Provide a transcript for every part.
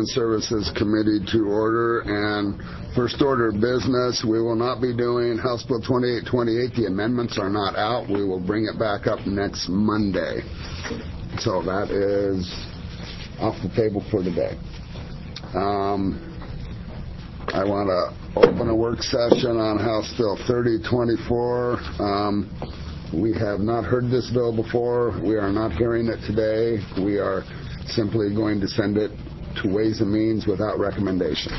Services Committee to order. And first order of business, we will not be doing House Bill 2828. The amendments are not out. We will bring it back up next Monday. So that is off the table for today. I want to open a work session on House Bill 3024. We have not heard this bill before. We are not hearing it today. We are simply going to send it to Ways and Means without recommendation.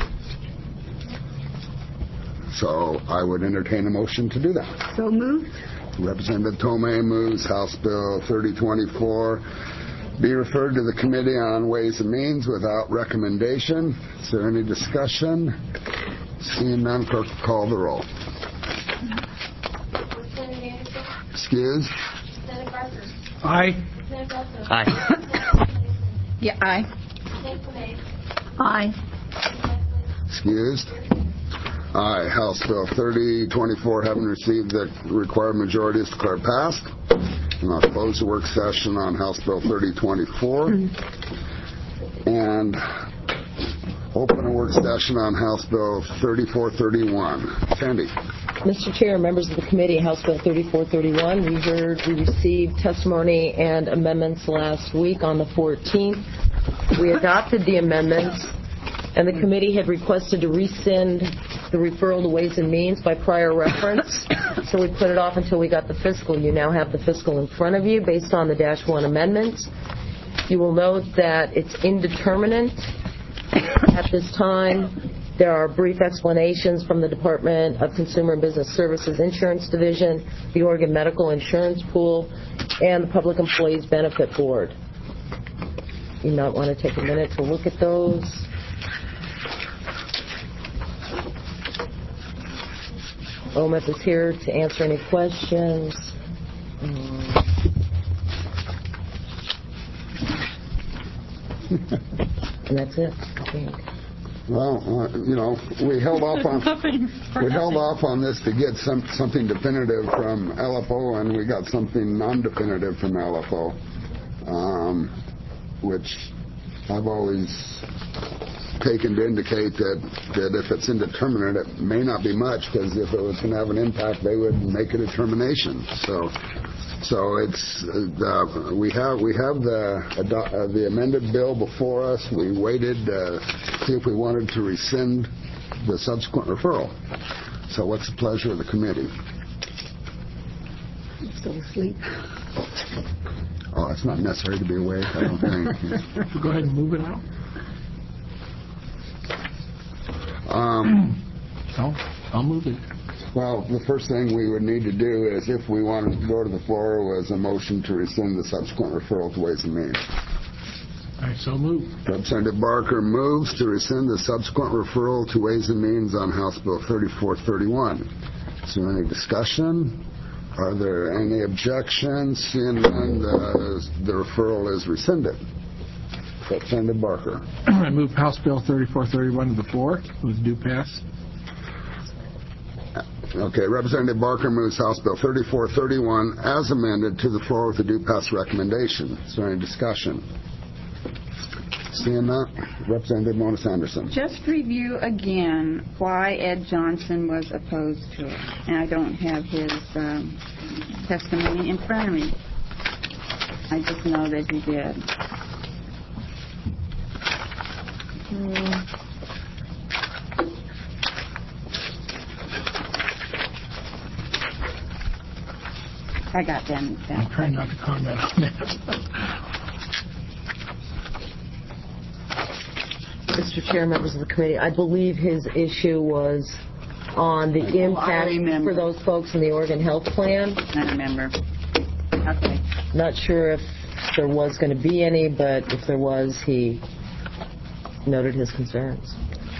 So I would entertain a motion to do that. So moved. Representative Tomei moves House Bill 3024 be referred to the Committee on Ways and Means without recommendation. Is there any discussion? Seeing none, clerk will call the roll. Excuse? Aye. Aye. Yeah, aye. Aye. Excused? Aye. House Bill 3024, having received the required majority, is declared passed. And I'll close the work session on House Bill 3024. And open a work session on House Bill 3431. Sandy. Mr. Chair, members of the committee, House Bill 3431, we received testimony and amendments last week on the 14th. We adopted the amendments, and the committee had requested to rescind the referral to Ways and Means by prior reference, so we put it off until we got the fiscal. You now have the fiscal in front of you based on the -1 amendments. You will note that it's indeterminate at this time. There are brief explanations from the Department of Consumer and Business Services Insurance Division, the Oregon Medical Insurance Pool, and the Public Employees Benefit Board. You might want to take a minute to look at those. OMIP is here to answer any questions. And that's it, I think. Well, we held off on this to get something definitive from LFO, and we got something non-definitive from LFO, which I've always taken to indicate that if it's indeterminate, it may not be much, because if it was going to have an impact, they would make a determination. So it's we have the amended bill before us. We waited to see if we wanted to rescind the subsequent referral. So what's the pleasure of the committee? I'm still asleep. Oh, it's not necessary to be awake, I don't think. Go ahead and move it out. I'll move it. Well, the first thing we would need to do is, if we wanted to go to the floor, was a motion to rescind the subsequent referral to Ways and Means. I so move. Representative Barker moves to rescind the subsequent referral to Ways and Means on House Bill 3431. Is there any discussion? Are there any objections? Seeing none, the referral is rescinded. Representative Barker. I move House Bill 3431 to the floor with due pass. Okay, Representative Barker moves House Bill 3431 as amended to the floor with a due pass recommendation. Is there any discussion? Seeing that, Representative Mona Sanderson. Just review again why Ed Johnson was opposed to it. And I don't have his testimony in front of me. I just know that he did. I got them. I'm trying not to comment on that. Mr. Chair, members of the committee, I believe his issue was on the impact for those folks in the Oregon Health Plan. I remember. Okay. Not sure if there was going to be any, but if there was, he noted his concerns.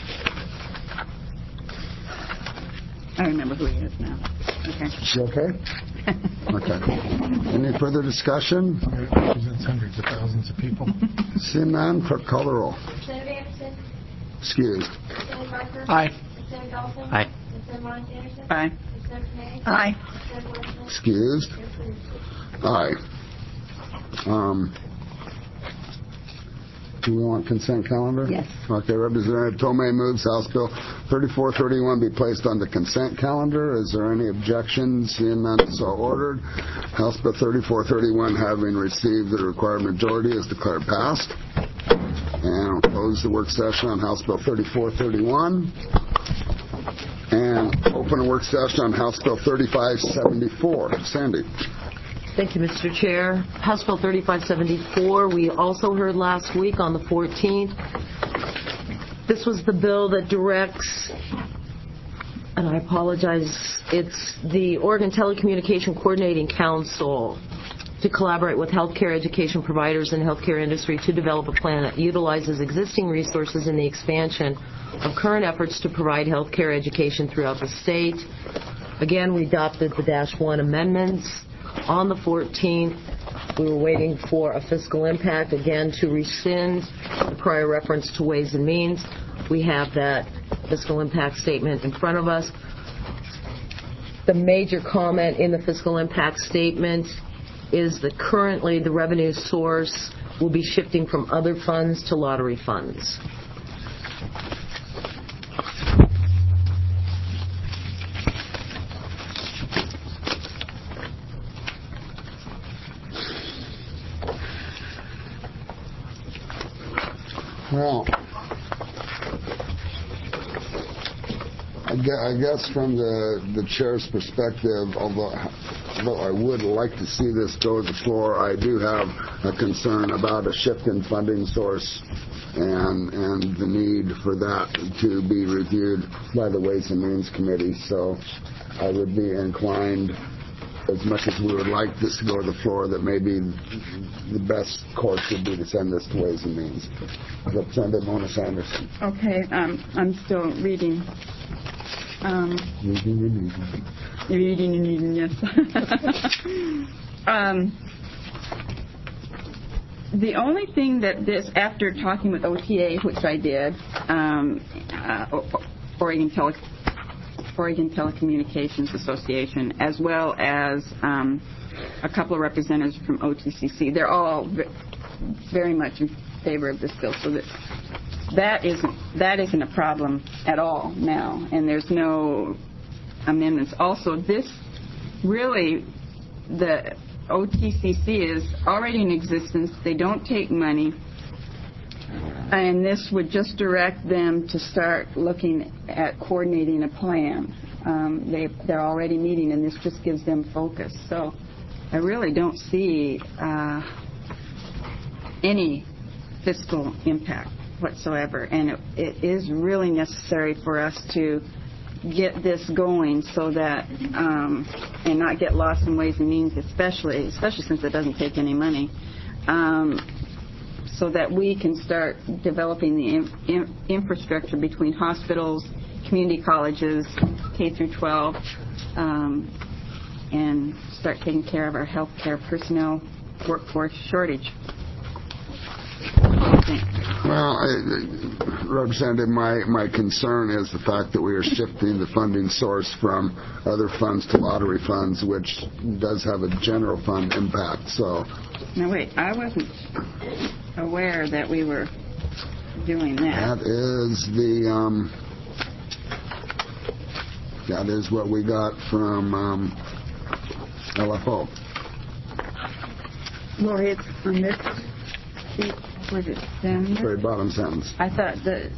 I remember who he is now. Okay. You okay? Okay. Any further discussion? It represents hundreds of thousands of people. Seeing none, clerk call the roll. Senator Anderson? Excused. Senator Barker? Aye. Senator Dalton? Aye. Senator Montana? Aye. Senator May? Aye. Senator Wilson? Excused. Aye. Do we want consent calendar? Yes. Okay, Representative Tomei moves House Bill 3431 be placed on the consent calendar. Is there any objections? Seeing none, so ordered. House Bill 3431, having received the required majority, is declared passed. And we'll close the work session on House Bill 3431. And open a work session on House Bill 3574. Sandy. Thank you, Mr. Chair. House Bill 3574, we also heard last week on the 14th. This was the bill that directs, and I apologize, it's the Oregon Telecommunication Coordinating Council to collaborate with healthcare education providers and healthcare industry to develop a plan that utilizes existing resources in the expansion of current efforts to provide healthcare education throughout the state. Again, we adopted the -1 amendments. On the 14th, we were waiting for a fiscal impact, again, to rescind the prior reference to Ways and Means. We have that fiscal impact statement in front of us. The major comment in the fiscal impact statement is that currently the revenue source will be shifting from other funds to lottery funds. Well, I guess from the chair's perspective, although I would like to see this go to the floor, I do have a concern about a shift in funding source and the need for that to be reviewed by the Ways and Means Committee. So I would be inclined, as much as we would like this to go to the floor, that maybe the best course would be to send this to Ways and Means. Representative Mona Sanderson. Okay, I'm still reading. Reading, yes. The only thing that this, after talking with OTA, which I did, Oregon Telecommunications Association, as well as a couple of representatives from OTCC, they're all very much in favor of this bill. So that isn't a problem at all now, and there's no amendments. Also, this really, the OTCC is already in existence. They don't take money, and this would just direct them to start looking at coordinating a plan. They're already meeting, and this just gives them focus. So I really don't see any fiscal impact whatsoever, and it is really necessary for us to get this going so that and not get lost in Ways and Means, especially since it doesn't take any money, so that we can start developing the infrastructure between hospitals, community colleges, K through 12, and start taking care of our healthcare personnel workforce shortage. Well, Representative, my concern is the fact that we are shifting the funding source from other funds to lottery funds, which does have a general fund impact. So, now wait, I wasn't aware that we were doing that. That is what we got from LFO. Lori, it's on this sheet. Was it send? Very bottom sentence. I thought the...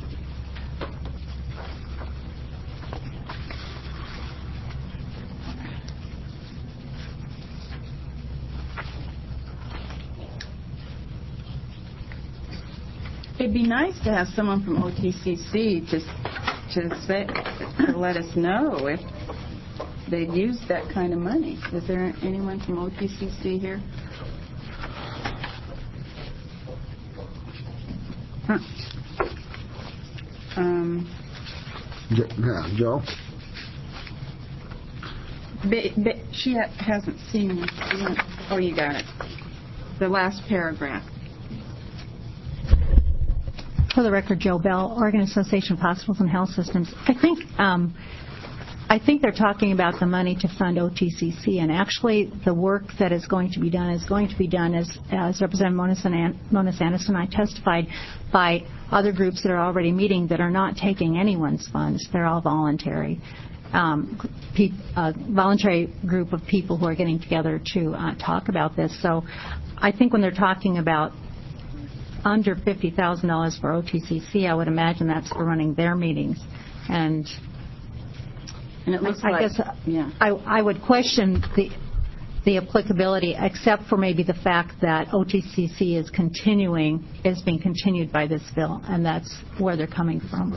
It'd be nice to have someone from OTCC to let us know if they'd use that kind of money. Is there anyone from OTCC here? Huh. Yeah, Joe? She hasn't seen it. Oh, you got it. The last paragraph. For the record, Joe Bell, Oregon Association of Hospitals and Health Systems. I think I think they're talking about the money to fund OTCC, and actually the work that is going to be done as Representative Mona Sanderson and I testified, by other groups that are already meeting that are not taking anyone's funds. They're all voluntary. Voluntary group of people who are getting together to talk about this. So I think when they're talking about under $50,000 for OTCC, I would imagine that's for running their meetings. And it looks I like, guess yeah. I would question the applicability, except for maybe the fact that OTCC is being continued by this bill, and that's where they're coming from.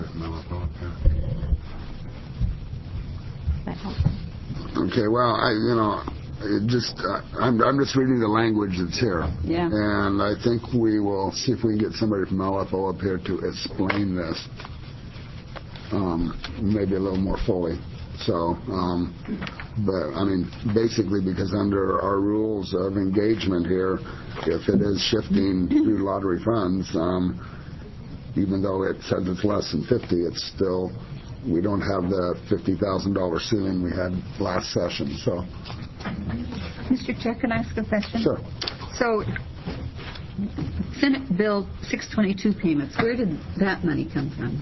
Okay, well, I'm just reading the language that's here. Yeah. And I think we will see if we can get somebody from LFO up here to explain this maybe a little more fully. So, but I mean, basically, because under our rules of engagement here, if it is shifting through lottery funds, even though it says it's less than 50, it's still, we don't have the $50,000 ceiling we had last session. So, Mr. Chair, can I ask a question? sure. So, Senate Bill 622 payments, where did that money come from?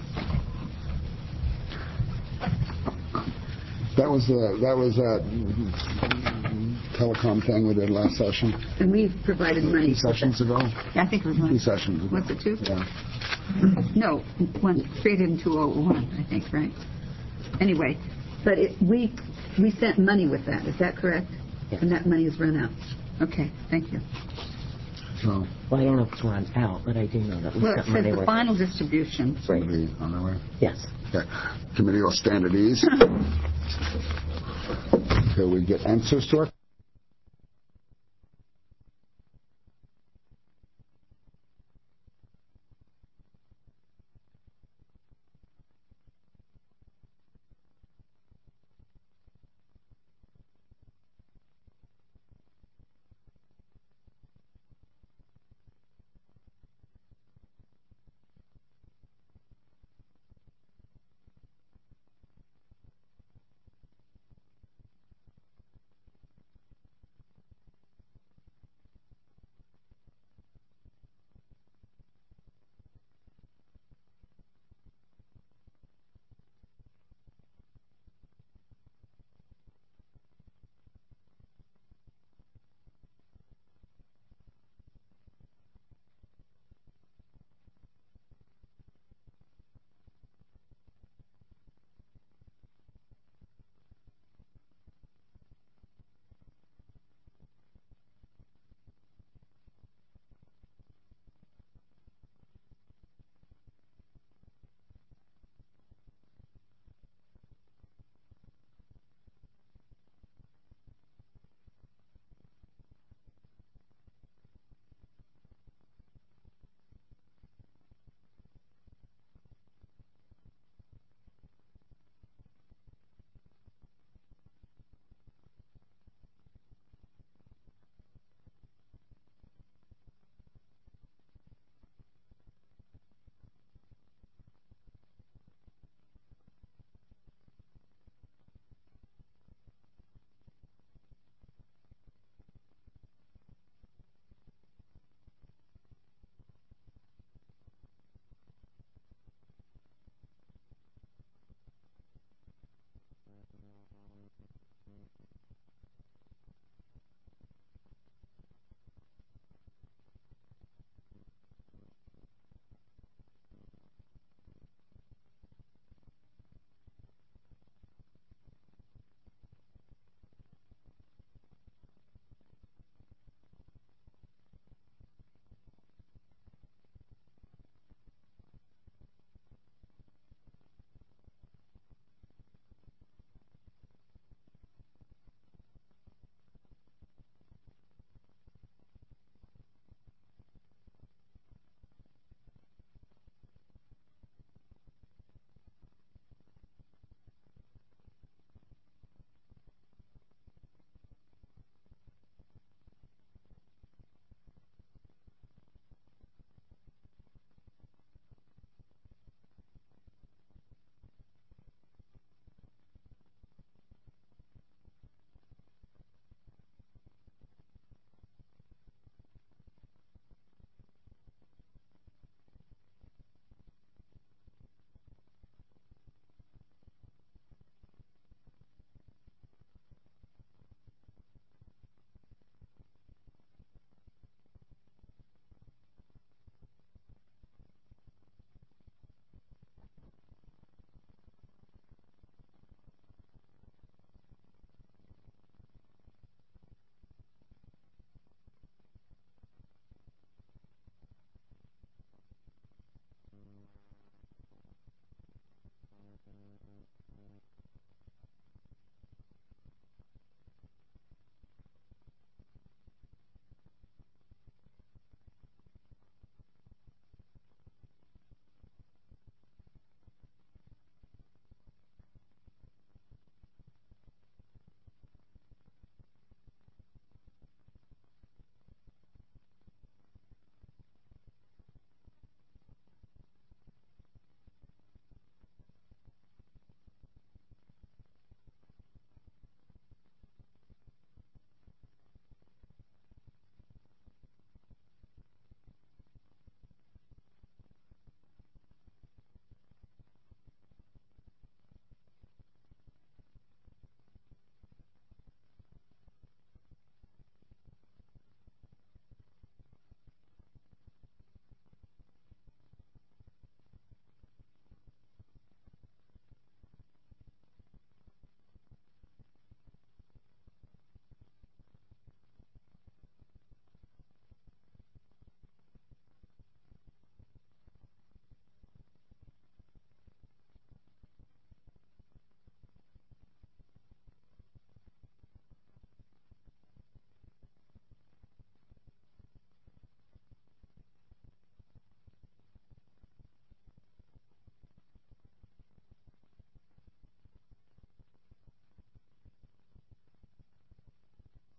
That was that telecom thing we did last session. And we've provided money. 2 sessions ago. Yeah, I think it was 2 sessions ago. Was it 2? Yeah. No, one created in 2001, I think, right? Anyway, but we sent money with that. Is that correct? Yes. And that money has run out. Okay, thank you. So, Well, I don't know if it's run out, but I do know that we Well, it sent money says the with. final distribution. somebody on their way. Yes. Okay. Committee will stand at ease. Till we get answers to it.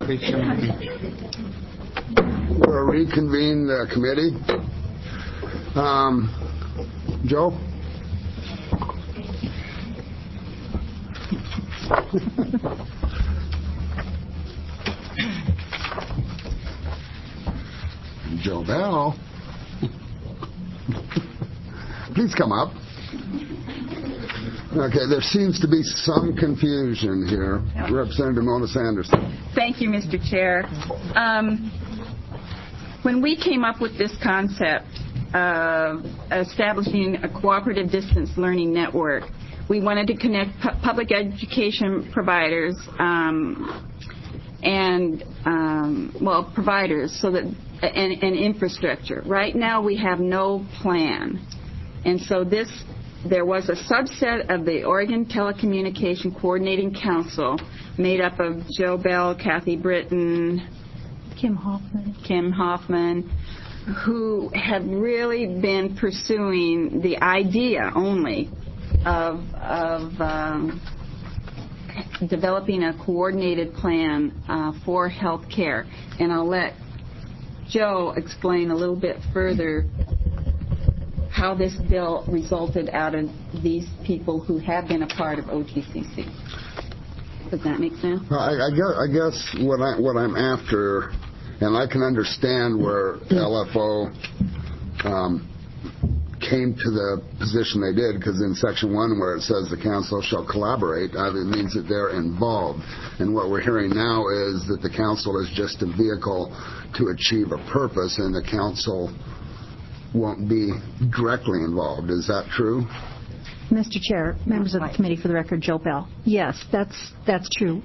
We'll reconvene the committee. Joe? Joe Bell. Please come up. Okay, there seems to be some confusion here. Representative Mona Sanderson. Thank you, Mr. Chair. When we came up with this concept of establishing a cooperative distance learning network, we wanted to connect public education providers providers so that and infrastructure. Right now, we have no plan, and so there was a subset of the Oregon Telecommunication Coordinating Council made up of Joe Bell, Kathy Britton, Kim Hoffman, who have really been pursuing the idea only of developing a coordinated plan for health care. And I'll let Joe explain a little bit further how this bill resulted out of these people who have been a part of OTCC. Does that make sense? I guess what I'm after, and I can understand where LFO came to the position they did, because in Section 1 where it says the council shall collaborate, it means that they're involved. And what we're hearing now is that the council is just a vehicle to achieve a purpose, and the council won't be directly involved. Is that true? Mr. Chair, members of the committee, for the record, Joe Bell. Yes, that's true.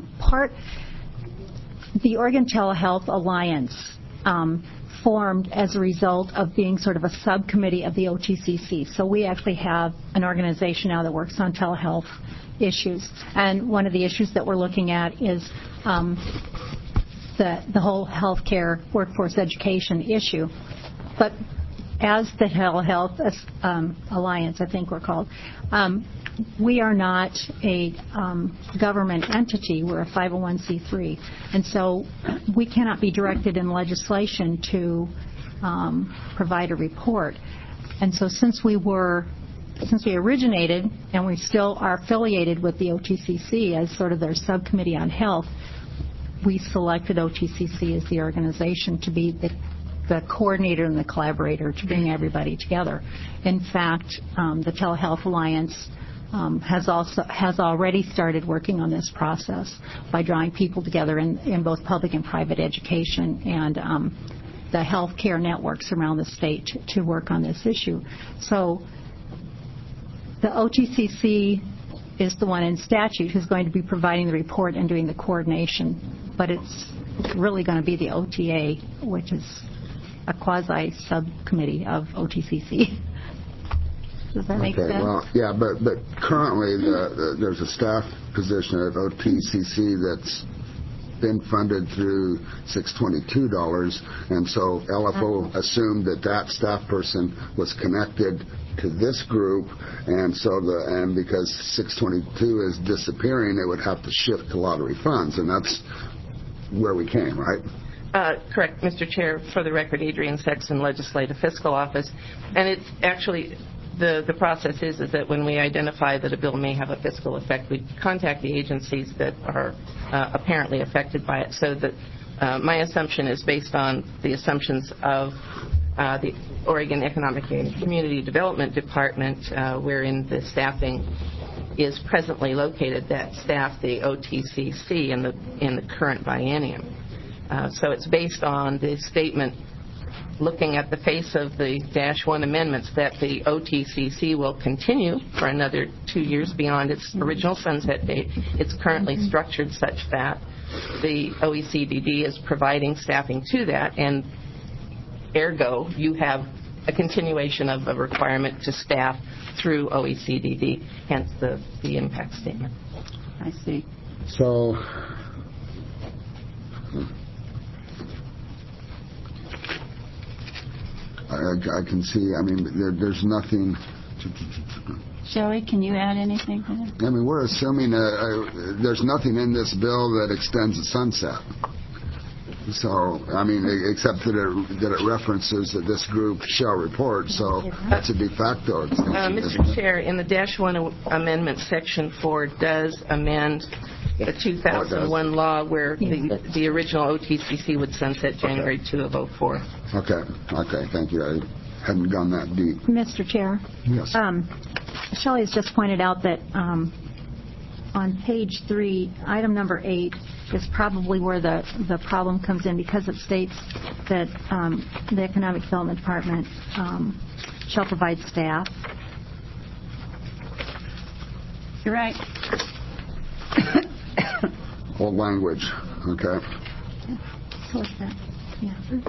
The Oregon Telehealth Alliance formed as a result of being sort of a subcommittee of the OTCC. So we actually have an organization now that works on telehealth issues. And one of the issues that we're looking at is the whole healthcare workforce education issue. But as the Telehealth Alliance, I think we're called, we are not a government entity. We're a 501c3. And so we cannot be directed in legislation to provide a report. And so since we originated, and we still are affiliated with the OTCC as sort of their subcommittee on health, we selected OTCC as the organization to be the coordinator and the collaborator to bring everybody together. In fact, the Telehealth Alliance has already started working on this process by drawing people together in both public and private education and the healthcare networks around the state to work on this issue. So the OTCC is the one in statute who's going to be providing the report and doing the coordination, but it's really going to be the OTA, which is a quasi-subcommittee of OTCC. Does that make sense? Well, yeah, but currently there's a staff position at OTCC that's been funded through $622, and so LFO assumed that staff person was connected to this group, and so because 622 is disappearing, it would have to shift to lottery funds, and that's where we came, right? Correct, Mr. Chair. For the record, Adrienne Sexton, Legislative Fiscal Office. And it's actually, the process is that when we identify that a bill may have a fiscal effect, we contact the agencies that are apparently affected by it. So that my assumption is based on the assumptions of the Oregon Economic and Community Development Department, wherein the staffing is presently located, that staff the OTCC in the current biennium. So it's based on the statement, looking at the face of the -1 amendments, that the OTCC will continue for another 2 years beyond its original sunset date. It's currently structured such that the OECDD is providing staffing to that, and ergo, you have a continuation of a requirement to staff through OECDD, hence the impact statement. I see. So I can see, there's nothing. Shelley, can you add anything to that? We're assuming there's nothing in this bill that extends the sunset. So, I mean, except that it references that this group shall report, so that's a de facto extension. Mr. Chair, in the -1 amendment, Section 4 does amend the 2001 law where the original OTCC would sunset January 2 of 2004. Okay, thank you. I hadn't gone that deep. Mr. Chair? Yes. Shelley has just pointed out that on page 3, item number 8 is probably where the problem comes in because it states that the Economic Development Department shall provide staff. You're right. Old language, okay. So what's that? Yeah.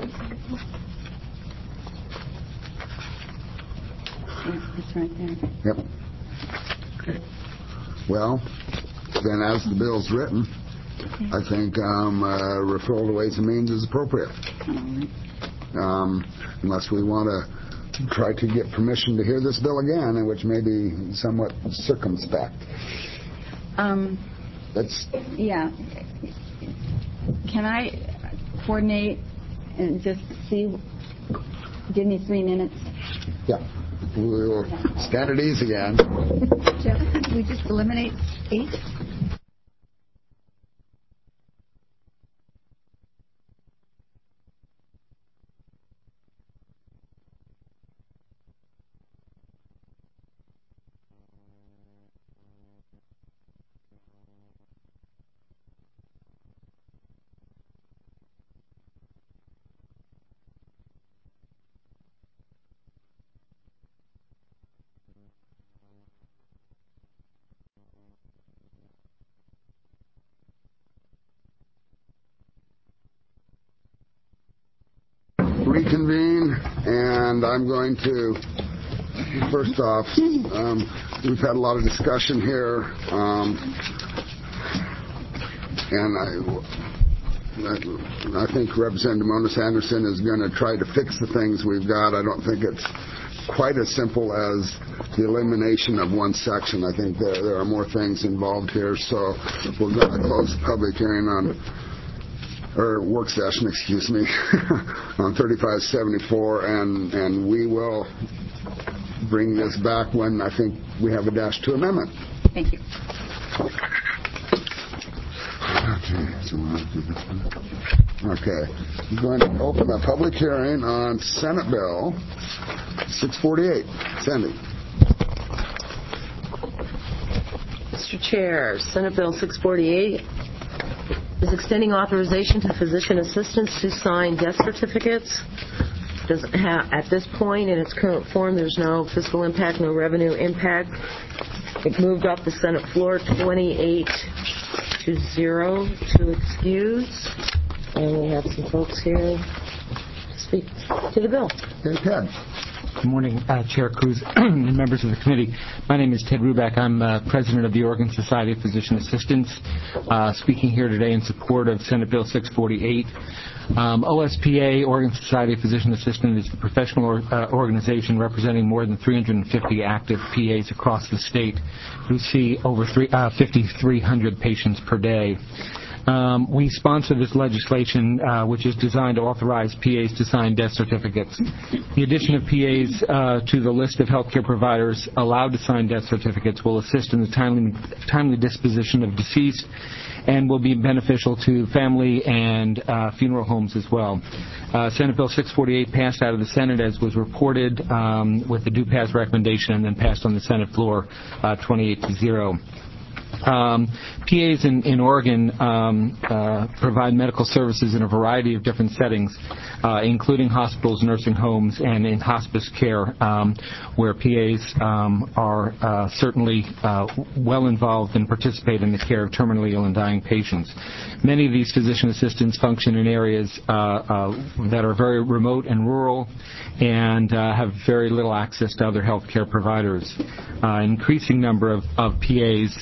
It's right there. Yep. Okay. Well, then as the bill's written, I think referral to Ways and Means is appropriate. Unless we want to try to get permission to hear this bill again, which may be somewhat circumspect. Yeah. Can I coordinate and just see? Give me 3 minutes. Yeah. We will stand at ease again. We just eliminate 8? Reconvene, and I'm going to, first off, we've had a lot of discussion here, and I think Representative Moniz Anderson is going to try to fix the things we've got. I don't think it's quite as simple as the elimination of one section. I think there are more things involved here, so we're going to close the public hearing or work session, excuse me, on 3574, and we will bring this back when I think we have a -2 amendment. Thank you. Okay. I'm going to open a public hearing on Senate Bill 648. Sandy. Mr. Chair, Senate Bill 648 is extending authorization to physician assistants to sign death certificates. Doesn't have, at this point, in its current form, there's no fiscal impact, no revenue impact. It moved off the Senate floor 28-0 to excuse. And we have some folks here to speak to the bill. Hey, Ted. Good morning, Chair Cruz and members of the committee. My name is Ted Ruback. I'm president of the Oregon Society of Physician Assistants, speaking here today in support of Senate Bill 648. OSPA, Oregon Society of Physician Assistants, is the professional organization representing more than 350 active PAs across the state who see over 5,300 patients per day. We sponsor this legislation, which is designed to authorize PAs to sign death certificates. The addition of PAs to the list of healthcare providers allowed to sign death certificates will assist in the timely disposition of deceased and will be beneficial to family and funeral homes as well. Senate Bill 648 passed out of the Senate, as was reported, with the do-pass recommendation, and then passed on the Senate floor 28-0. PAs in Oregon provide medical services in a variety of different settings, including hospitals, nursing homes, and in hospice care, where PAs are certainly well involved and participate in the care of terminally ill and dying patients. Many of these physician assistants function in areas that are very remote and rural and have very little access to other health care providers. An increasing number of PAs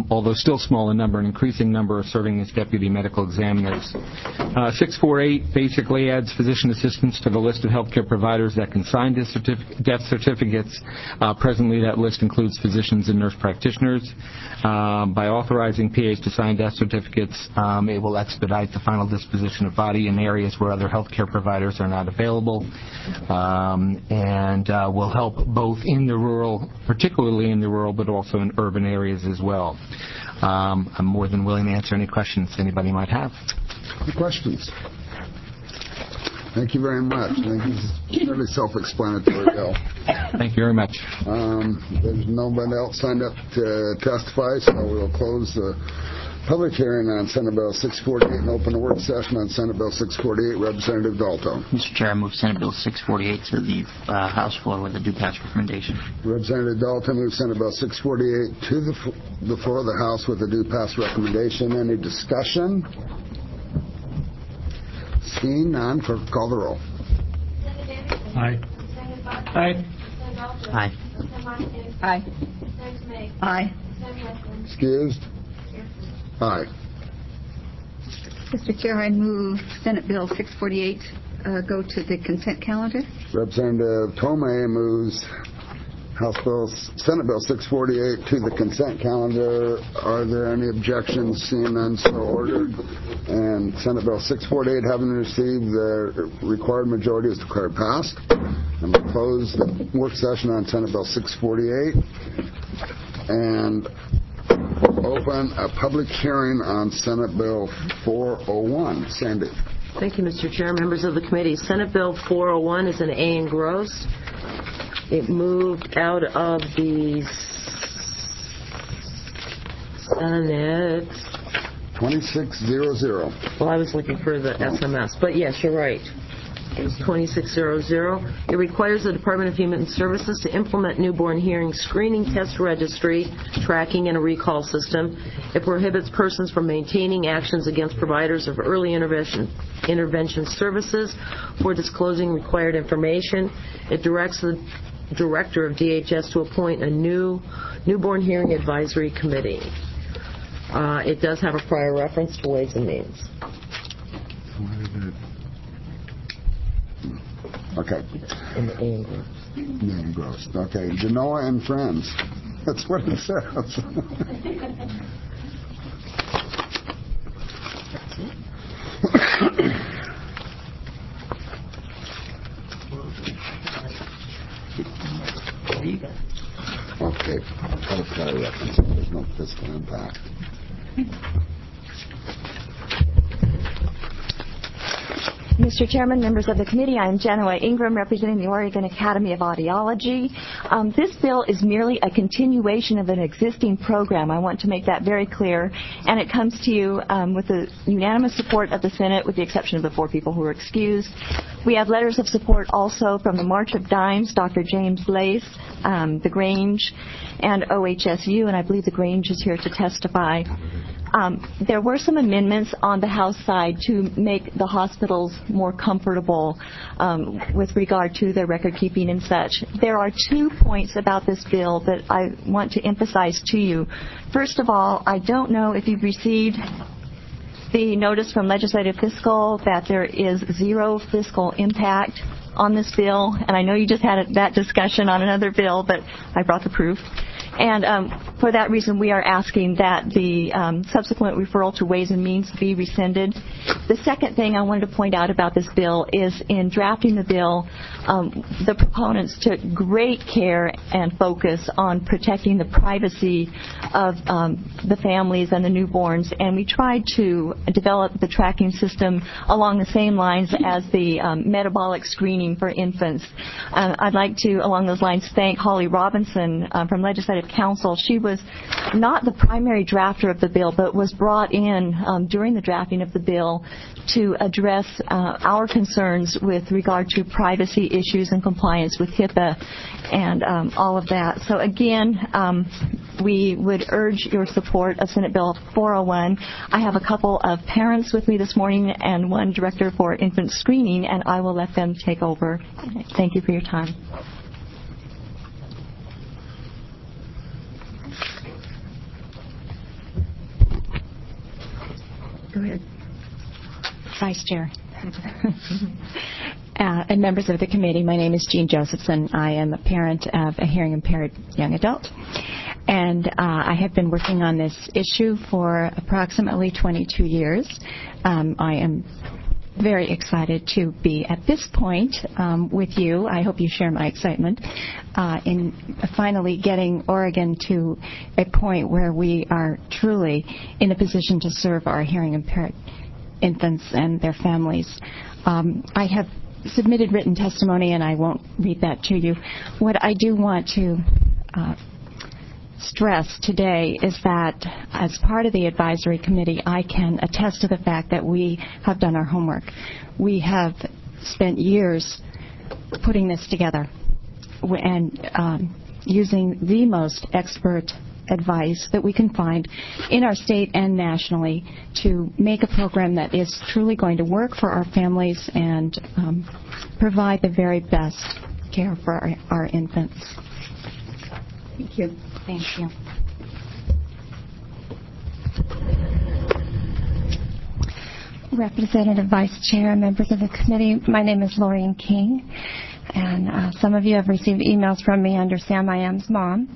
although still small in number, an increasing number are serving as deputy medical examiners. 648 basically adds physician assistants to the list of healthcare providers that can sign death certificates. Presently, that list includes physicians and nurse practitioners. By authorizing PAs to sign death certificates, it will expedite the final disposition of body in areas where other healthcare providers are not available, and will help both in the rural, particularly in the rural, but also in urban areas as well. I'm more than willing to answer any questions anybody might have. Any questions? Thank you very much. I think it's fairly self-explanatory, Bill. Thank you very much. There's nobody else signed up to testify, so we'll close the public hearing on Senate Bill 648 and open a work session on Senate Bill 648. Representative Dalto. Mr. Chair, I move Senate Bill 648 to the House floor with a due pass recommendation. Representative Dalton moves Senate Bill 648 to the floor of the House with a due pass recommendation. Any discussion? Seeing none, clerk call the roll. Senator Anderson. Aye. Senator Fox. Aye. Senator Dalton. Aye. Senator Montes. Aye. Senator May. Aye. Senator Westland. Excused? Aye. Mr. Chair, I move Senate Bill 648 go to the consent calendar. Representative Tomei moves Senate Bill 648 to the consent calendar. Are there any objections? Seeing none, so ordered. And Senate Bill 648, having received the required majority, is declared passed. And we'll close the work session on Senate Bill 648 and open a public hearing on Senate Bill 401. Sandy. Thank you, Mr. Chair. Members of the committee, Senate Bill 401 is an A engrossed. It moved out of the Senate. 2600. Well, I was looking for the SMS, but yes, you're right. It's 2600. It requires the Department of Human Services to implement newborn hearing screening test registry, tracking, and a recall system. It prohibits persons from maintaining actions against providers of early intervention services for disclosing required information. It directs the Director of DHS to appoint a newborn hearing advisory committee. It does have a prior reference to Ways and Means. Okay. In the A engrossed. Engrossed. Okay. Genoa and Friends. That's what it says. Okay. I'll try to reference it. There's no fiscal impact. Mr. Chairman, members of the committee, I am Genoa Ingram, representing the Oregon Academy of Audiology. This bill is merely a continuation of an existing program. I want to make that very clear. And it comes to you with the unanimous support of the Senate, with the exception of the 4 people who were excused. We have letters of support also from the March of Dimes, Dr. James Lace, the Grange, and OHSU, and I believe the Grange is here to testify. There were some amendments on the House side to make the hospitals more comfortable with regard to their record keeping and such. There are 2 points about this bill that I want to emphasize to you. First of all, I don't know if you've received the notice from Legislative Fiscal that there is 0 fiscal impact on this bill, and I know you just had that discussion on another bill, but I brought the proof. And for that reason, we are asking that the subsequent referral to Ways and Means be rescinded. The second thing I wanted to point out about this bill is in drafting the bill, the proponents took great care and focus on protecting the privacy of the families and the newborns, and we tried to develop the tracking system along the same lines as the metabolic screening for infants. I'd like to, along those lines, thank Holly Robinson from Legislative Council. She was not the primary drafter of the bill, but was brought in during the drafting of the bill to address our concerns with regard to privacy issues and compliance with HIPAA and all of that. So again, we would urge your support of Senate Bill 401. I have a couple of parents with me this morning and one director for infant screening, and I will let them take over. Thank you for your time. Go ahead. Vice Chair. And members of the committee, my name is Jean Josephson. I am a parent of a hearing impaired young adult. And I have been working on this issue for approximately 22 years. I am very excited to be at this point with you. I hope you share my excitement in finally getting Oregon to a point where we are truly in a position to serve our hearing impaired infants and their families. I have submitted written testimony, and I won't read that to you. What I do want to stress today is that as part of the advisory committee, I can attest to the fact that we have done our homework. We have spent years putting this together and using the most expert advice that we can find in our state and nationally to make a program that is truly going to work for our families and provide the very best care for our infants. Thank you. Thank you. Representative Vice Chair, members of the committee, my name is Laureen King, and some of you have received emails from me under Sam I Am's mom.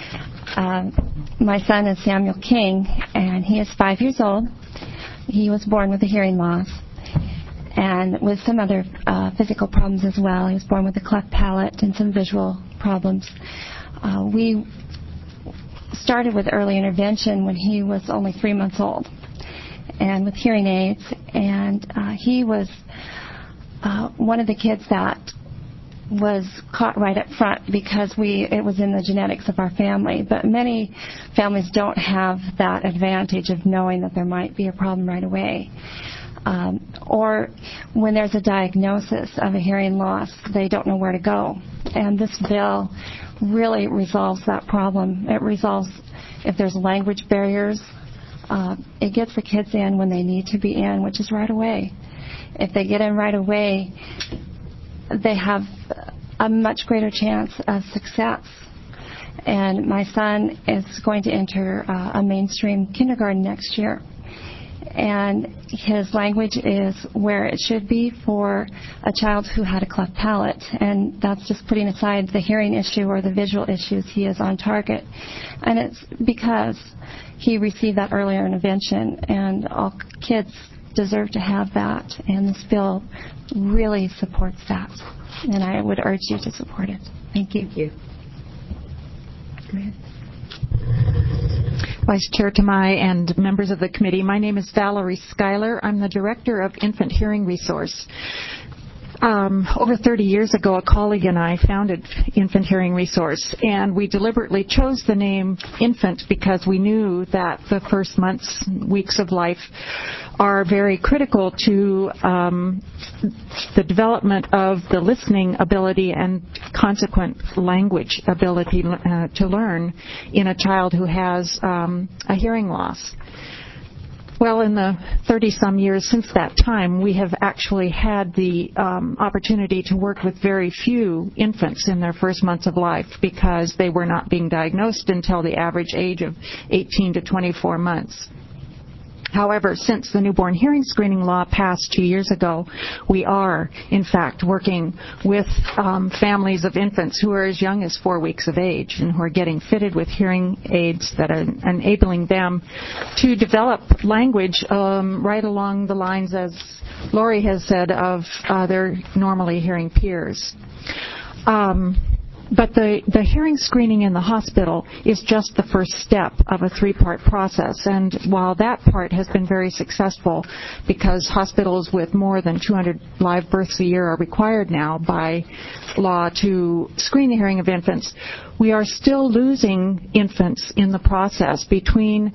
My son is Samuel King, and he is 5 years old. He was born with a hearing loss and with some other physical problems as well. He was born with a cleft palate and some visual problems. We started with early intervention when he was only 3 months old and with hearing aids, and he was one of the kids that was caught right up front because it was in the genetics of our family. But many families don't have that advantage of knowing that there might be a problem right away. Or when there's a diagnosis of a hearing loss, they don't know where to go. And this bill really resolves that problem. It resolves if there's language barriers. It gets the kids in when they need to be in, which is right away. If they get in right away, they have a much greater chance of success. And my son is going to enter a mainstream kindergarten next year. And his language is where it should be for a child who had a cleft palate. And that's just putting aside the hearing issue or the visual issues. He is on target. And it's because he received that earlier intervention. And all kids deserve to have that. And this bill really supports that. And I would urge you to support it. Thank you. Thank you. Go ahead. Vice Chair Tamai and members of the committee, my name is Valerie Schuyler. I'm the Director of Infant Hearing Resource. Over 30 years ago, a colleague and I founded Infant Hearing Resource, and we deliberately chose the name infant because we knew that the first months, weeks of life are very critical to the development of the listening ability and consequent language ability to learn in a child who has a hearing loss. Well, in the 30-some years since that time, we have actually had the opportunity to work with very few infants in their first months of life because they were not being diagnosed until the average age of 18 to 24 months. However, since the newborn hearing screening law passed 2 years ago, we are, in fact, working with families of infants who are as young as 4 weeks of age and who are getting fitted with hearing aids that are enabling them to develop language right along the lines, as Lori has said, of their normally hearing peers. But the hearing screening in the hospital is just the first step of a 3-part process. And while that part has been very successful because hospitals with more than 200 live births a year are required now by law to screen the hearing of infants, we are still losing infants in the process between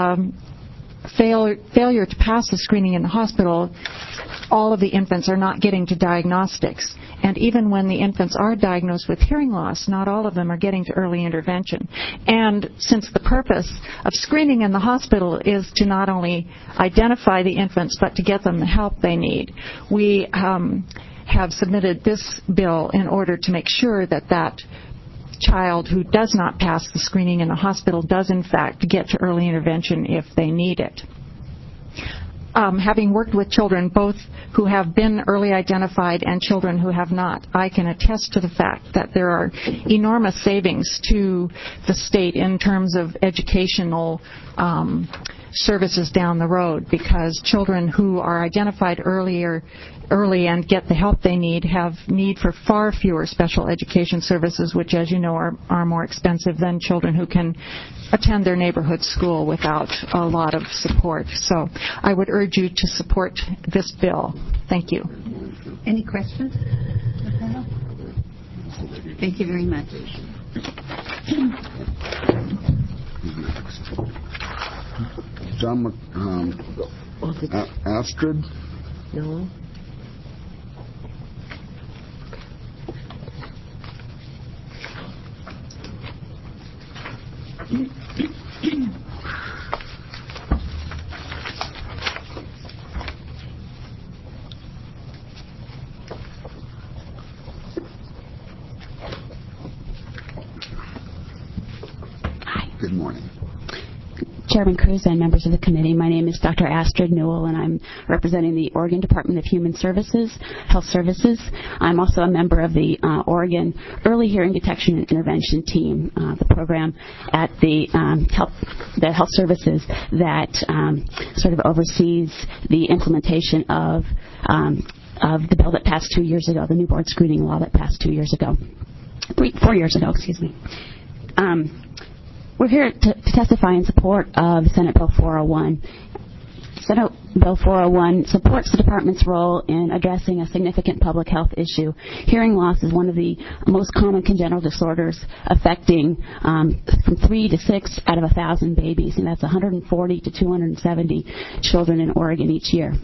failure to pass the screening in the hospital. All of the infants are not getting to diagnostics. And even when the infants are diagnosed with hearing loss, not all of them are getting to early intervention. And since the purpose of screening in the hospital is to not only identify the infants, but to get them the help they need, we have submitted this bill in order to make sure that that child who does not pass the screening in the hospital does, in fact, get to early intervention if they need it. having worked with children both who have been early identified and children who have not, I can attest to the fact that there are enormous savings to the state in terms of educational services down the road, because children who are identified early and get the help they need have need for far fewer special education services, which, as you know, are more expensive than children who can attend their neighborhood school without a lot of support. So I would urge you to support this bill. Thank you. Any questions? Thank you very much. John Astrid? No. Good morning. Chairman Cruz and members of the committee, my name is Dr. Astrid Newell, and I'm representing the Oregon Department of Human Services, Health Services. I'm also a member of the Oregon Early Hearing Detection and Intervention Team, the program at the Health Services that sort of oversees the implementation of the bill that passed 2 years ago, the newborn screening law that passed 4 years ago, excuse me. We're here to testify in support of Senate Bill 401. Senate Bill 401 supports the Department's role in addressing a significant public health issue. Hearing loss is one of the most common congenital disorders, affecting from 3 to 6 out of 1,000 babies, and that's 140 to 270 children in Oregon each year.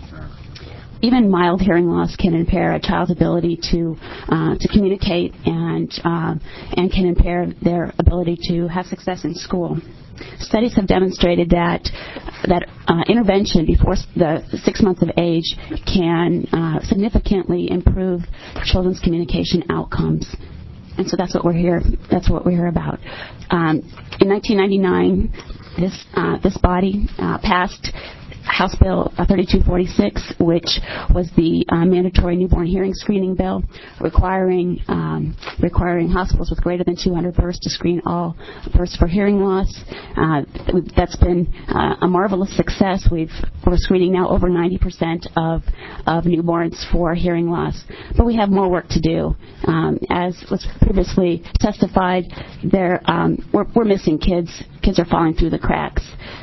Even mild hearing loss can impair a child's ability to communicate and can impair their ability to have success in school. Studies have demonstrated that intervention before the 6 months of age can significantly improve children's communication outcomes. And so that's what we're here. That's what we're here about. In 1999, this body passed House Bill 3246, which was the mandatory newborn hearing screening bill, requiring hospitals with greater than 200 births to screen all births for hearing loss. That's been a marvelous success. We're screening now over 90% of newborns for hearing loss, but we have more work to do. As was previously testified, we're missing kids. Kids are falling through the cracks.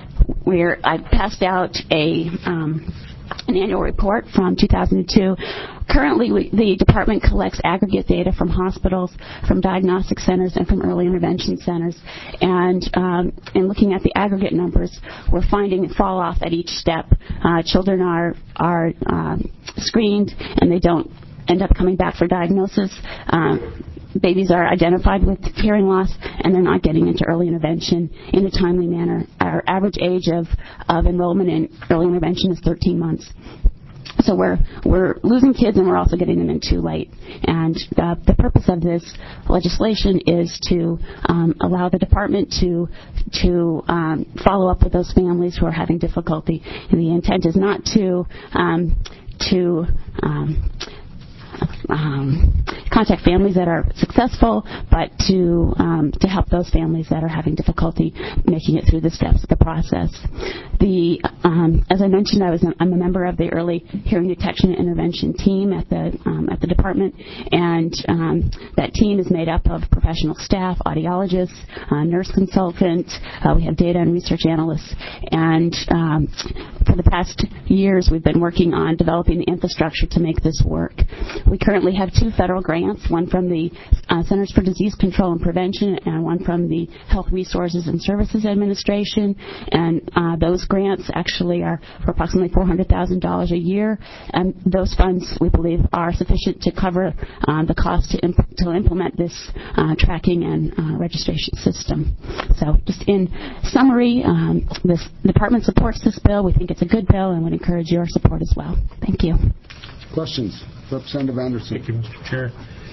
I passed out an annual report from 2002. Currently, the department collects aggregate data from hospitals, from diagnostic centers, and from early intervention centers. And in looking at the aggregate numbers, we're finding fall off at each step. Children are screened, and they don't end up coming back for diagnosis. Babies are identified with hearing loss, and they're not getting into early intervention in a timely manner. Our average age of enrollment in early intervention is 13 months. So we're losing kids, and we're also getting them in too late. And the purpose of this legislation is to allow the department to follow up with those families who are having difficulty. And the intent is not to contact families that are successful, but to help those families that are having difficulty making it through the steps of the process. As I mentioned, I'm a member of the Early Hearing Detection and Intervention team at the department, and that team is made up of professional staff, audiologists, nurse consultants. We have data and research analysts, and for the past years, we've been working on developing the infrastructure to make this work. We currently have 2 federal grants, one from the Centers for Disease Control and Prevention and one from the Health Resources and Services Administration. And those grants actually are for approximately $400,000 a year. And those funds, we believe, are sufficient to cover the cost to implement this tracking and registration system. So just in summary, this department supports this bill. We think it's a good bill and would encourage your support as well. Thank you. Questions? Representative Anderson. Thank you, Mr. Chair.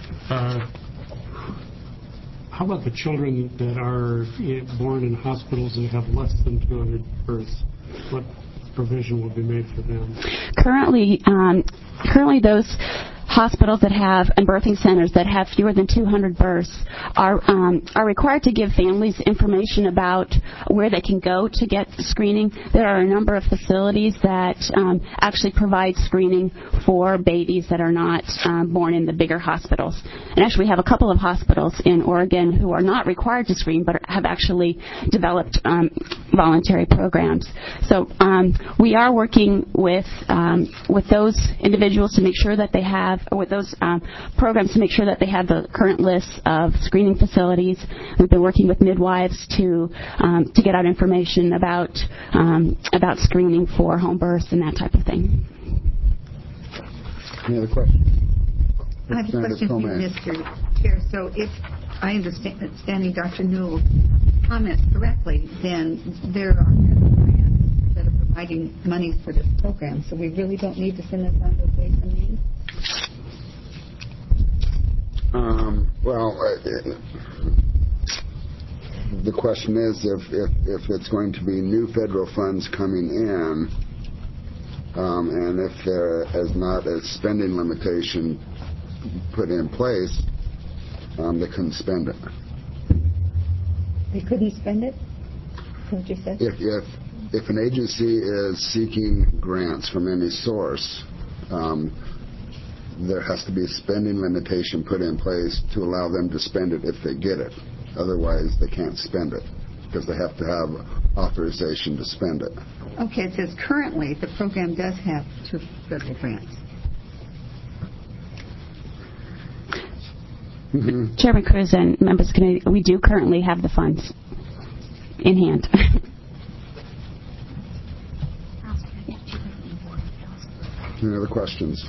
How about the children that are born in hospitals and have less than 200 births? provision will be made for them? Currently those hospitals that have and birthing centers that have fewer than 200 births are required to give families information about where they can go to get screening. There are a number of facilities that actually provide screening for babies that are not born in the bigger hospitals. And actually we have a couple of hospitals in Oregon who are not required to screen but have actually developed voluntary programs. So we are working with those individuals to make sure that they have, or with those programs to make sure that they have the current lists of screening facilities. We've been working with midwives to get out information about screening for home births and that type of thing. Any other questions? I have a question for you, Mr. Chair. So if I understanding Dr. Newell's comments correctly, then there are grants that are providing money for this program. So we really don't need to send this on to Ways and Means? The question is if it's going to be new federal funds coming in, and if there is not a spending limitation put in place, they couldn't spend it. They couldn't spend it? What you said? If an agency is seeking grants from any source, there has to be a spending limitation put in place to allow them to spend it if they get it. Otherwise, they can't spend it because they have to have authorization to spend it. Okay, it says currently the program does have 2 federal grants. Mm-hmm. Chairman Cruz and members of the committee, we do currently have the funds in hand. Any other questions?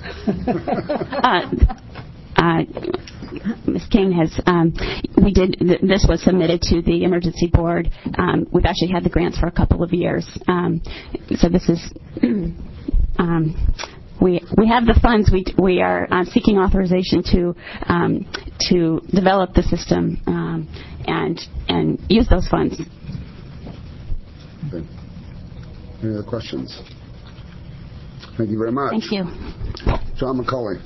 Ms. King has, this was submitted to the emergency board. We've actually had the grants for a couple of years. So this is, we have the funds. We are seeking authorization to develop the system and use those funds. Okay. Any other questions? Thank you very much. Thank you. John McCauley.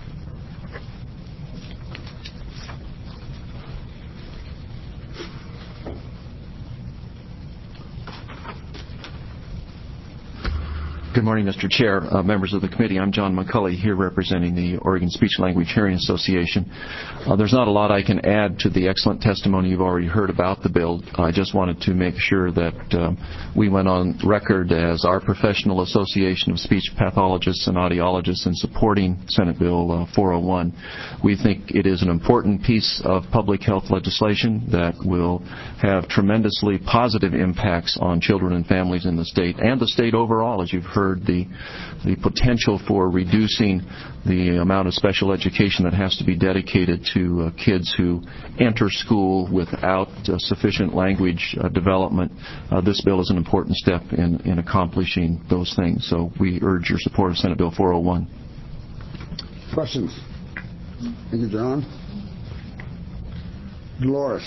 Good morning, Mr. Chair, members of the committee. I'm John McCulley, here representing the Oregon Speech Language Hearing Association. There's not a lot I can add to the excellent testimony you've already heard about the bill. I just wanted to make sure that we went on record as our professional association of speech pathologists and audiologists in supporting Senate Bill 401. We think it is an important piece of public health legislation that will have tremendously positive impacts on children and families in the state and the state overall, as you've heard. The potential for reducing the amount of special education that has to be dedicated to kids who enter school without sufficient language development. This bill is an important step in accomplishing those things. So we urge your support of Senate Bill 401. Questions? Thank you, John. Dolores.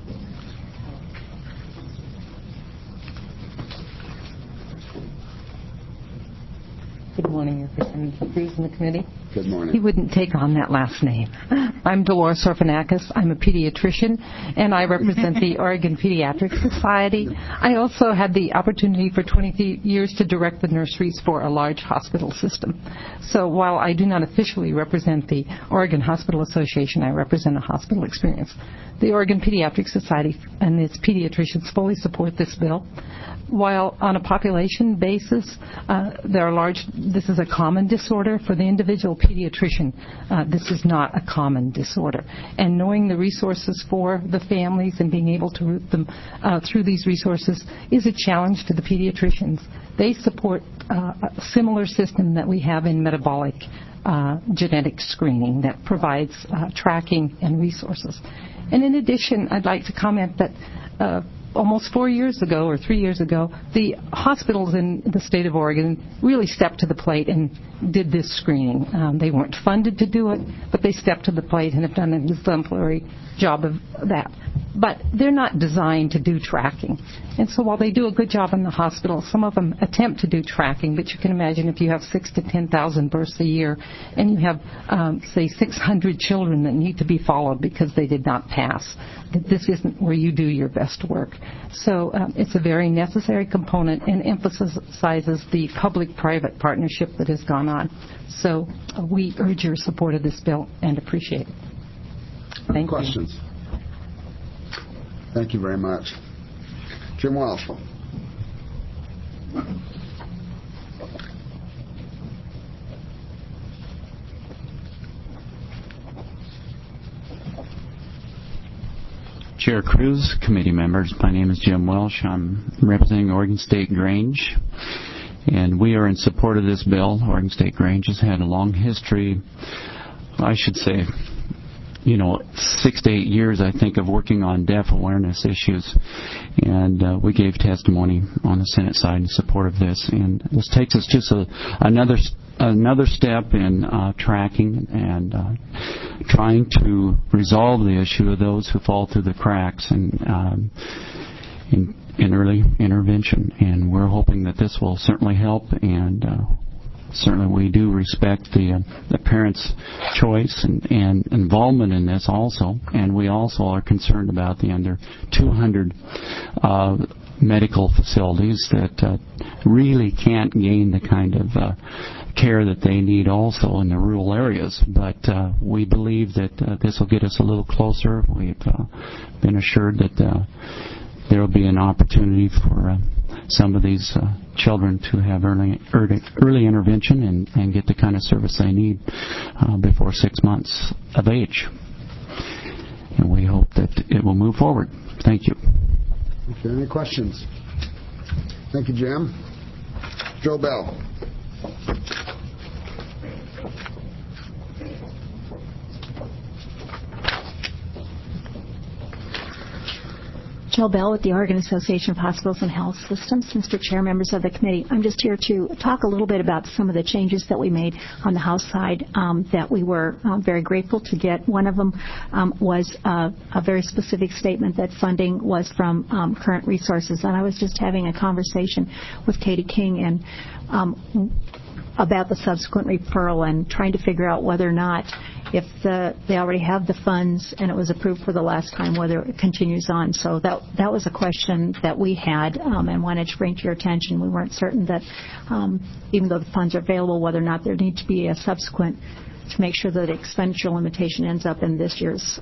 Good morning, Representative Cruz and the committee. Good morning. He wouldn't take on that last name. I'm Dolores Orphanakis. I'm a pediatrician, and I represent the Oregon Pediatric Society. I also had the opportunity for 20 years to direct the nurseries for a large hospital system. So while I do not officially represent the Oregon Hospital Association, I represent a hospital experience. The Oregon Pediatric Society and its pediatricians fully support this bill. While on a population basis, this is a common disorder for the individual pediatrician. This is not a common disorder. And knowing the resources for the families and being able to route them through these resources is a challenge to the pediatricians. They support a similar system that we have in metabolic genetic screening that provides tracking and resources. And in addition, I'd like to comment that almost 4 years ago or 3 years ago, the hospitals in the state of Oregon really stepped to the plate and did this screening. They weren't funded to do it, but they stepped to the plate and have done an exemplary job of that. but they're not designed to do tracking. And so while they do a good job in the hospital, some of them attempt to do tracking, but you can imagine if you have 6,000 to 10,000 births a year and you have, say, 600 children that need to be followed because they did not pass, that this isn't where you do your best work. So it's a very necessary component and emphasizes the public-private partnership that has gone on. So we urge your support of this bill and appreciate it. Thank you. Questions? Thank you very much. Jim Welsh. Chair Cruz, committee members, my name is Jim Welsh. I'm representing Oregon State Grange, and we are in support of this bill. Oregon State Grange has had a long history, I should say, 6 to 8 years, I think, of working on deaf awareness issues. And we gave testimony on the Senate side in support of this. And this takes us just another step in tracking and trying to resolve the issue of those who fall through the cracks in early intervention. And we're hoping that this will certainly help, and certainly we do respect the parents' choice and involvement in this also, and we also are concerned about the under 200 medical facilities that really can't gain the kind of care that they need also in the rural areas. But we believe that this will get us a little closer. We've been assured that there will be an opportunity for some of these children to have early intervention and get the kind of service they need before 6 months of age. And we hope that it will move forward. Thank you. Okay, any questions? Thank you, Jim. Joe Bell. Jill Bell with the Oregon Association of Hospitals and Health Systems. Mr. Chair, members of the committee, I'm just here to talk a little bit about some of the changes that we made on the House side that we were very grateful to get. One of them was a very specific statement that funding was from current resources. And I was just having a conversation with Katie King and about the subsequent referral and trying to figure out whether or not, if they already have the funds and it was approved for the last time, whether it continues on. So that was a question that we had and wanted to bring to your attention. We weren't certain that even though the funds are available, whether or not there need to be a subsequent to make sure that the expenditure limitation ends up in this year's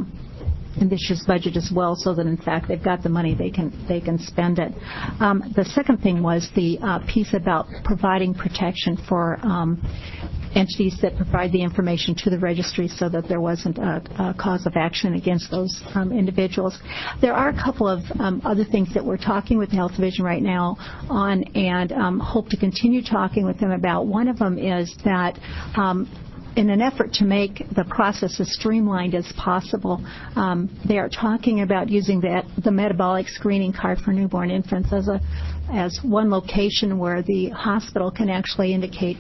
budget as well, so that in fact they've got the money, they can spend it. The second thing was the piece about providing protection for entities that provide the information to the registry so that there wasn't a cause of action against those individuals. There are a couple of other things that we're talking with the Health Division right now on and hope to continue talking with them about. One of them is that in an effort to make the process as streamlined as possible, they are talking about using the metabolic screening card for newborn infants as one location where the hospital can actually indicate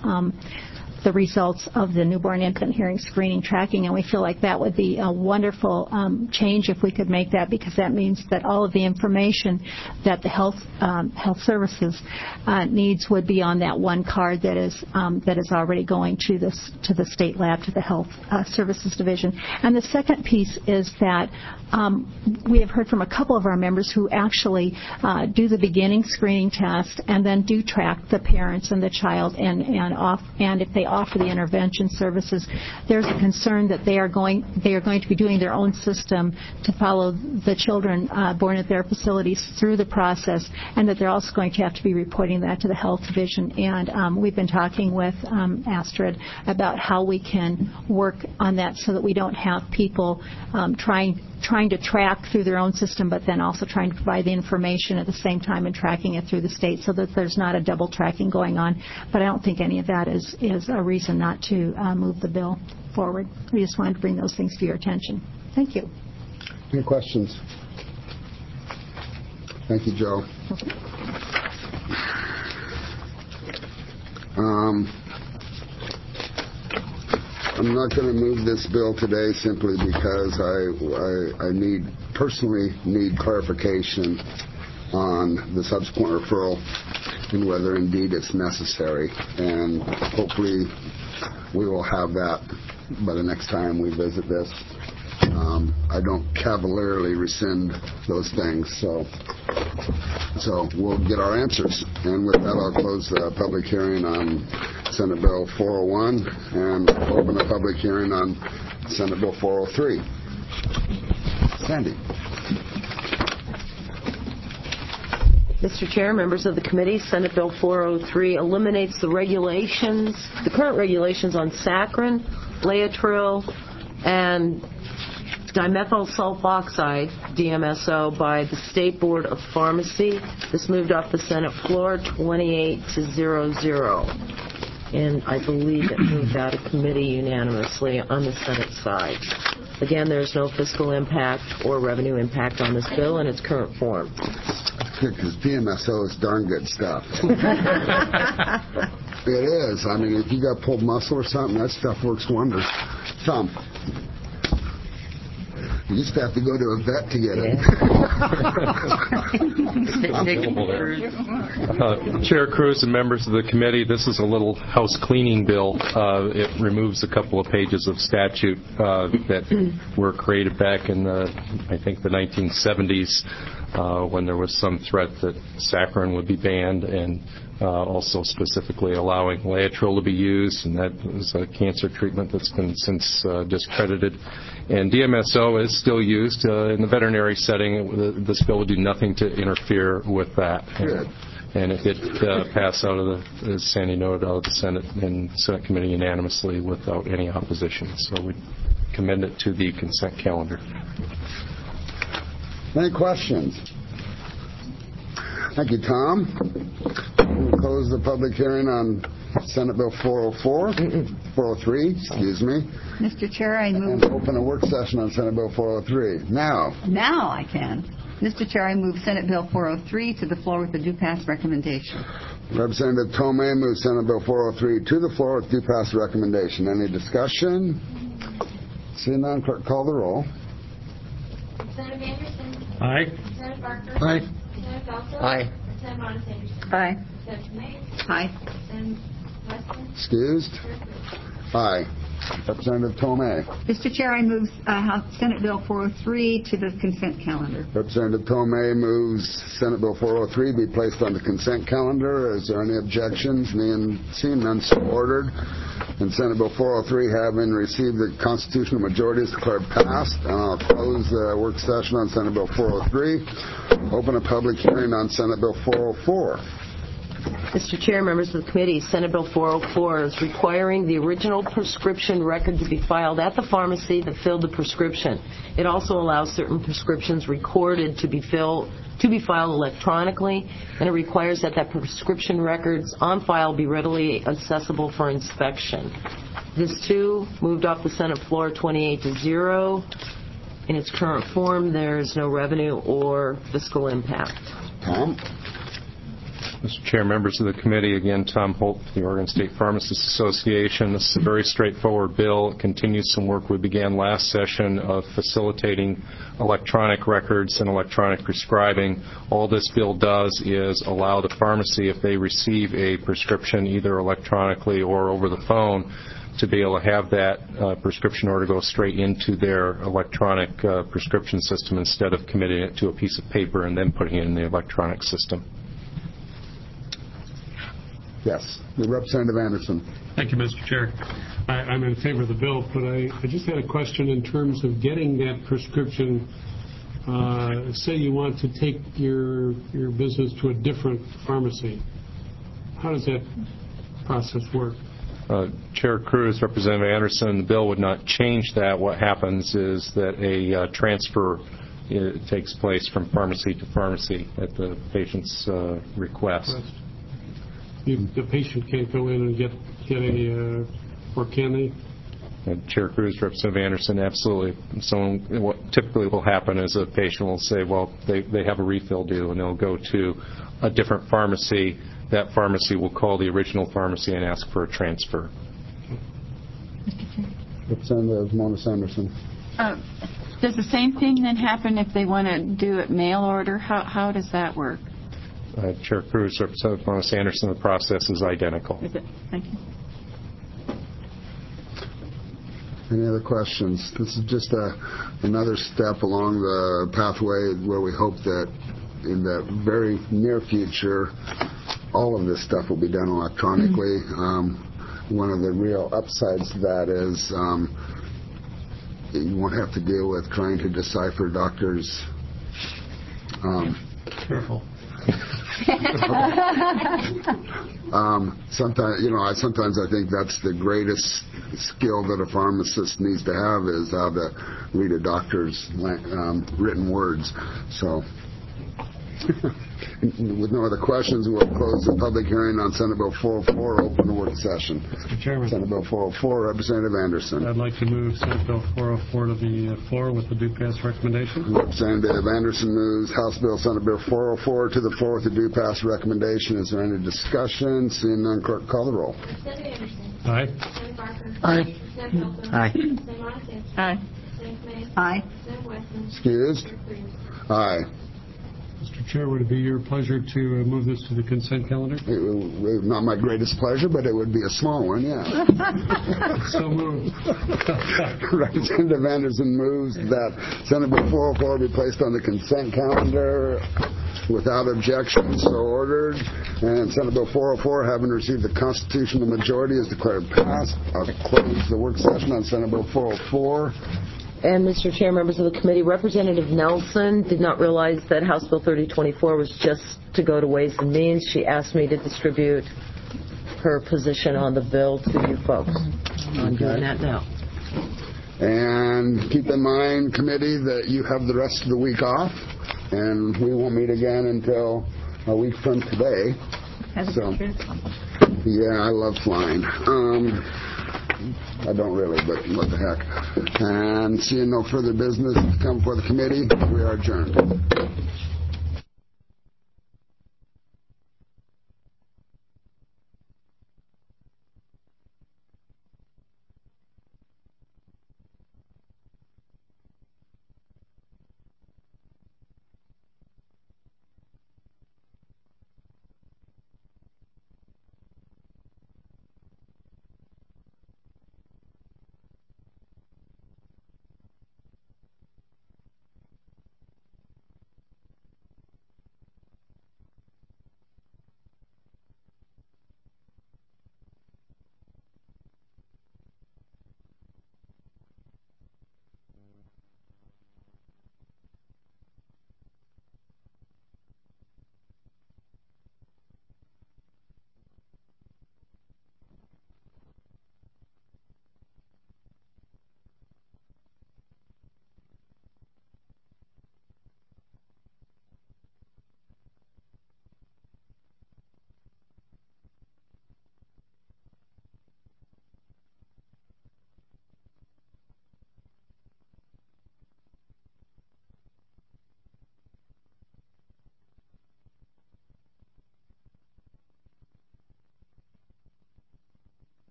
the results of the newborn infant hearing screening tracking, and we feel like that would be a wonderful change if we could make that, because that means that all of the information that the health services needs would be on that one card that is already going to the state lab, to the Health Services Division. And the second piece is that we have heard from a couple of our members who actually do the beginning screening test and then do track the parents and the child, and if they offer the intervention services, there's a concern that they are going to be doing their own system to follow the children born at their facilities through the process, and that they're also going to have to be reporting that to the Health Division. And we've been talking with Astrid about how we can work on that so that we don't have people trying to track through their own system, but then also trying to provide the information at the same time and tracking it through the state, so that there's not a double tracking going on. But I don't think any of that is a reason not to move the bill forward. We just wanted to bring those things to your attention. Thank you. Any questions? Thank you, Joe. I'm not going to move this bill today simply because I personally need clarification on the subsequent referral and whether indeed it's necessary. And hopefully we will have that by the next time we visit this. I don't cavalierly rescind those things, so we'll get our answers. And with that, I'll close the public hearing on Senate Bill 401 and open a public hearing on Senate Bill 403. Sandy. Mr. Chair, members of the committee, Senate Bill 403 eliminates the current regulations on saccharin, Laetrile, and dimethyl sulfoxide, DMSO, by the State Board of Pharmacy. This moved off the Senate floor 28-0-0. And I believe it moved out of committee unanimously on the Senate side. Again, there's no fiscal impact or revenue impact on this bill in its current form. Because DMSO is darn good stuff. It is. I mean, if you got pulled muscle or something, that stuff works wonders. Tom. You just have to go to a vet to get it. Chair Cruz and members of the committee, this is a little house cleaning bill. It removes a couple of pages of statute that were created back in, I think, the 1970s when there was some threat that saccharin would be banned, and also specifically allowing Laetrile to be used, and that was a cancer treatment that's been since discredited. And DMSO is still used in the veterinary setting. This bill would do nothing to interfere with that. And it did pass out of the, as Sandy noted, out of the Senate and Senate committee unanimously without any opposition. So we commend it to the consent calendar. Any questions? Thank you, Tom. We'll close the public hearing on Senate Bill 403, excuse me. Mr. Chair, I move... And open a work session on Senate Bill 403. Now I can. Mr. Chair, I move Senate Bill 403 to the floor with a due pass recommendation. Representative Tomei moves Senate Bill 403 to the floor with due pass recommendation. Any discussion? Seeing none, clerk, call the roll. Representative Anderson. Aye. Representative Barker. Aye. Representative Felton. Aye. Representative Monis Anderson. Aye. Representative May. Aye. Representative Weston. Excused? Aye. Representative Tomei. Mr. Chair, I move Senate Bill 403 to the consent calendar. Representative Tomei moves Senate Bill 403 be placed on the consent calendar. Is there any objections? Seeing none, so ordered. And Senate Bill 403, having received the constitutional majority, is declared passed. And I'll close the work session on Senate Bill 403. Open a public hearing on Senate Bill 404. Mr. Chair, members of the committee, Senate Bill 404 is requiring the original prescription record to be filed at the pharmacy that filled the prescription. It also allows certain prescriptions recorded to be filed electronically, and it requires that prescription records on file be readily accessible for inspection. This, too, moved off the Senate floor 28-0. In its current form, there is no revenue or fiscal impact. Tom? Mr. Chair, members of the committee, again, Tom Holt, the Oregon State Pharmacists Association. This is a very straightforward bill. It continues some work we began last session of facilitating electronic records and electronic prescribing. All this bill does is allow the pharmacy, if they receive a prescription either electronically or over the phone, to be able to have that prescription order go straight into their electronic prescription system instead of committing it to a piece of paper and then putting it in the electronic system. Yes. Representative Anderson. Thank you, Mr. Chair. I'm in favor of the bill, but I just had a question in terms of getting that prescription. Say you want to take your business to a different pharmacy. How does that process work? Chair Cruz, Representative Anderson, the bill would not change that. What happens is that a transfer takes place from pharmacy to pharmacy at the patient's request. The patient can't go in and get a, or can they? Chair Cruz, Representative Anderson, absolutely. So what typically will happen is a patient will say, well, they have a refill due, and they'll go to a different pharmacy. That pharmacy will call the original pharmacy and ask for a transfer. Representative Mona Sanderson. Does the same thing then happen if they want to do it mail order? How does that work? Chair Cruz, Representative Mona Sanderson, the process is identical. Is it? Thank you. Any other questions? This is just another step along the pathway where we hope that in the very near future, all of this stuff will be done electronically. One of the real upsides to that is you won't have to deal with trying to decipher doctors. Careful. Sometimes I think that's the greatest skill that a pharmacist needs to have is how to read a doctor's written words. So, with no other questions, we'll close the public hearing on Senate Bill 404. Open the work session. Mr. Chairman. Senate Bill 404, Representative Anderson. I'd like to move Senate Bill 404 to the floor with the due pass recommendation. Representative Anderson moves House Bill Senate Bill 404 to the floor with the due pass recommendation. Is there any discussion? Seeing none, clerk, call the roll. Representative Anderson. Aye. Representative Barker. Aye. Representative Hilton. Aye. Representative Mona Sanchez. Aye. Representative May. Aye. Representative Wesson. Excused? Chair Cruz. Aye. Mr. Chair, would it be your pleasure to move this to the consent calendar? Not my greatest pleasure, but it would be a small one, yeah. So moved. Representative Anderson moves that Senate Bill 404 be placed on the consent calendar without objection, so ordered. And Senate Bill 404, having received the constitutional majority, is declared passed. I'll close the work session on Senate Bill 404. And, Mr. Chair, members of the committee, Representative Nelson did not realize that House Bill 3024 was just to go to Ways and Means. She asked me to distribute her position on the bill to you folks. I'm doing that now. And keep in mind, committee, that you have the rest of the week off, and we won't meet again until a week from today. So, yeah, I love flying. I don't really, but what the heck. And seeing no further business to come before the committee, we are adjourned.